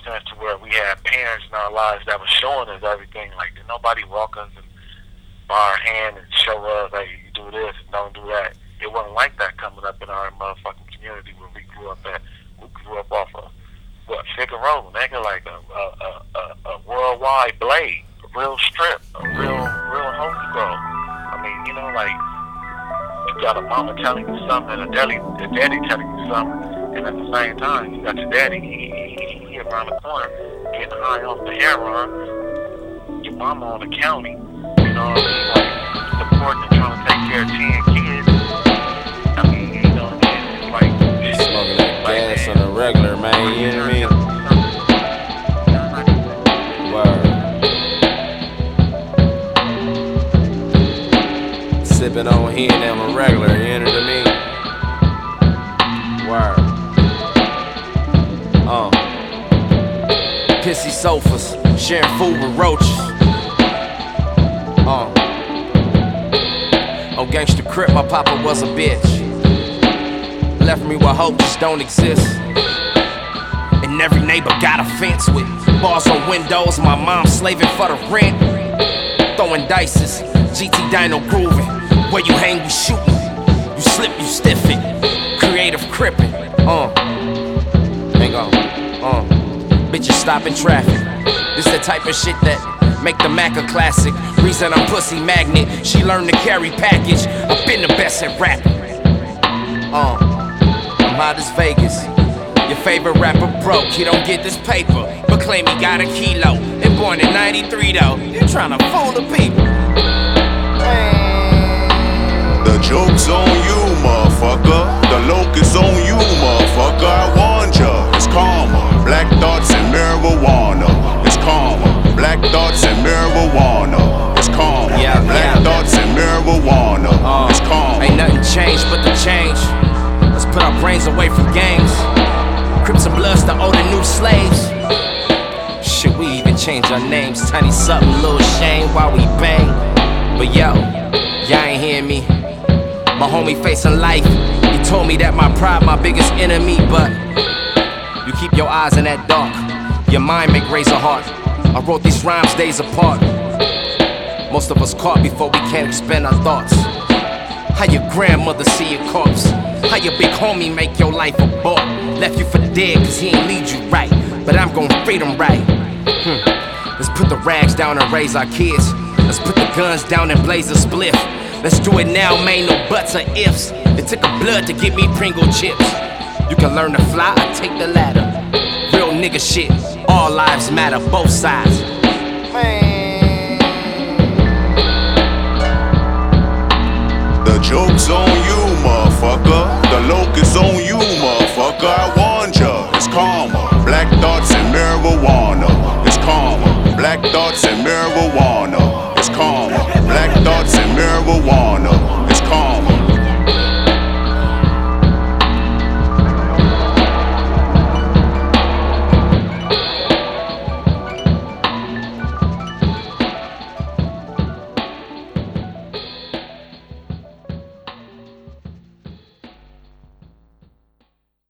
sense to where we had parents in our lives that was showing us everything. Like, did nobody walk us and by our hand and show us, hey, you do this and don't do that. It wasn't like that coming up in our motherfucking community where we grew up at. We grew up off of, what, Figueroa, nigga, like a worldwide blade, a real strip, a real holy girl. I mean, you know, like, you got a mama telling you something and a daddy telling you something, and at the same time, you got your daddy, he around the corner, getting high off the heroin, your mama on the county, you know what I mean, like, supporting and trying to take care of 10 kids. I mean, you know what I mean, it's like, smoking that gas on the regular, man, you know what I mean? Word. Sipping on here and I'm a regular, you know what I mean? Word. Pissy sofas, sharing food with roaches. On Gangsta Crip, my papa was a bitch. Left me with hope just don't exist. And every neighbor got a fence with bars on windows. My mom slaving for the rent. Throwing dices, GT Dino grooving. Where you hang, we shooting. You slip, you stiff it. Creative crippin'. Hang on. Bitches stopping traffic. This the type of shit that make the Mac a classic. Reason I'm pussy magnet. She learned to carry package. I've been the best at rapping. I'm hot as Vegas. Your favorite rapper broke. He don't get this paper, but claim he got a kilo. And born in '93 though. You tryna fool the people. The joke's on you, motherfucker. The locust on you, motherfucker. I warned ya. It's karma. Black thoughts and marijuana. It's karma. Black thoughts and marijuana. It's karma. Black thoughts and marijuana. It's karma. Ain't nothing changed but the change. Let's put our brains away from games. Crips and Bloods to owe the new slaves. Shit, we even change our names. Tiny something, little shame while we bang. But yo, y'all ain't hearing me. My homie facing life. He told me that my pride my biggest enemy, but you keep your eyes in that dark. Your mind make razor heart. I wrote these rhymes days apart. Most of us caught before we can't expend our thoughts. How your grandmother see your corpse? How your big homie make your life a bore? Left you for dead cause he ain't lead you right. But I'm gon' feed him right. Let's put the rags down and raise our kids. Let's put the guns down and blaze a spliff. Let's do it now, man, no buts or ifs. It took a blood to get me Pringle chips. You can learn to fly or take the ladder. Real nigga shit, all lives matter, both sides. Man. The joke's on you, motherfucker. The locust on you, motherfucker. I warned ya. It's karma. Black thoughts and marijuana. It's karma. Black thoughts